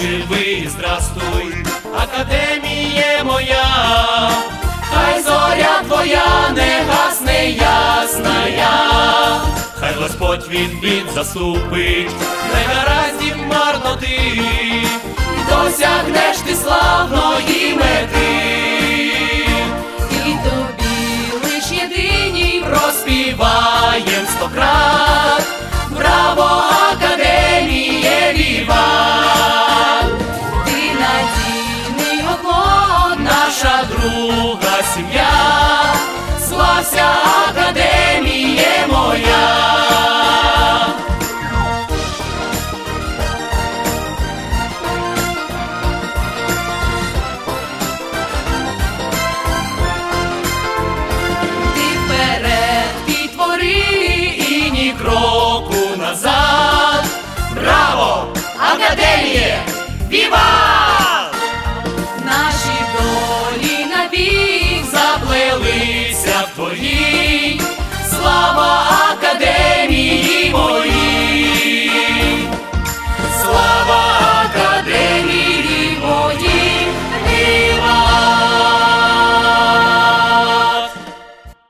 живи, здрастуй, академіє моя, хай зоря твоя не гасне ясная, хай Господь від бід заступить, негараздів марноти, і досягнеш ти славної мети. І тобі лиш єдиній Проспіваєм 100 крат, браво, академіє, віват! ти надійний оплот, Наша друга сім'я, слався, академіє моя. ти вперед підтвори І ні кроку назад, браво, академіє, віва!